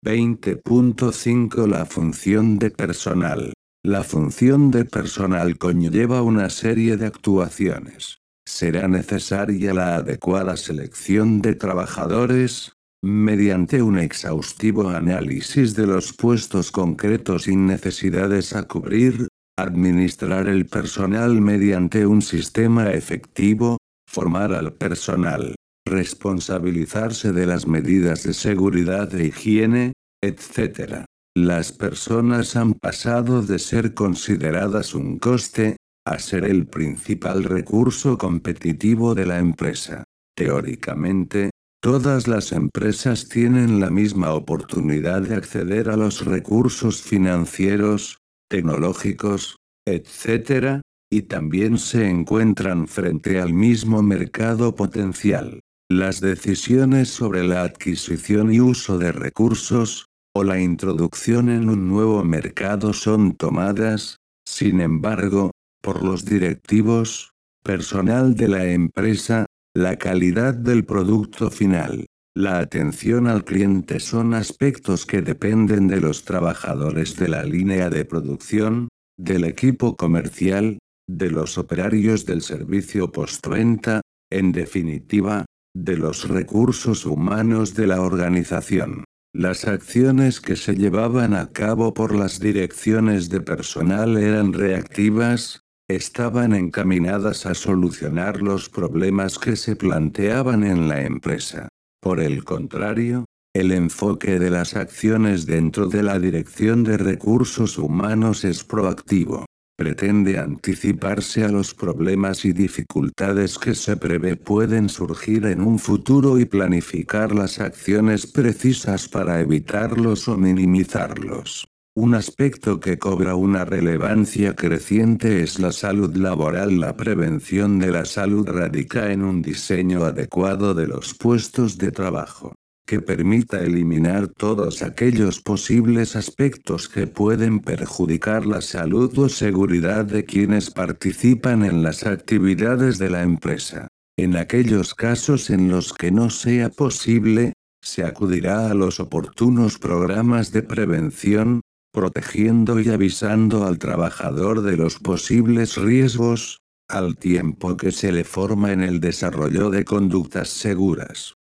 20.5 La función de personal. La función de personal conlleva una serie de actuaciones. Será necesaria la adecuada selección de trabajadores, mediante un exhaustivo análisis de los puestos concretos y necesidades a cubrir, administrar el personal mediante un sistema efectivo, formar al personal, responsabilizarse de las medidas de seguridad e higiene, etc. Las personas han pasado de ser consideradas un coste, a ser el principal recurso competitivo de la empresa. Teóricamente, todas las empresas tienen la misma oportunidad de acceder a los recursos financieros, tecnológicos, etc., y también se encuentran frente al mismo mercado potencial. Las decisiones sobre la adquisición y uso de recursos, o la introducción en un nuevo mercado son tomadas, sin embargo, por los directivos, personal de la empresa. La calidad del producto final, la atención al cliente son aspectos que dependen de los trabajadores de la línea de producción, del equipo comercial, de los operarios del servicio postventa, en definitiva, de los recursos humanos de la organización. Las acciones que se llevaban a cabo por las direcciones de personal eran reactivas, estaban encaminadas a solucionar los problemas que se planteaban en la empresa. Por el contrario, el enfoque de las acciones dentro de la dirección de recursos humanos es proactivo. Pretende anticiparse a los problemas y dificultades que se prevé pueden surgir en un futuro y planificar las acciones precisas para evitarlos o minimizarlos. Un aspecto que cobra una relevancia creciente es la salud laboral. La prevención de la salud radica en un diseño adecuado de los puestos de trabajo, que permita eliminar todos aquellos posibles aspectos que pueden perjudicar la salud o seguridad de quienes participan en las actividades de la empresa. En aquellos casos en los que no sea posible, se acudirá a los oportunos programas de prevención, protegiendo y avisando al trabajador de los posibles riesgos, al tiempo que se le forma en el desarrollo de conductas seguras.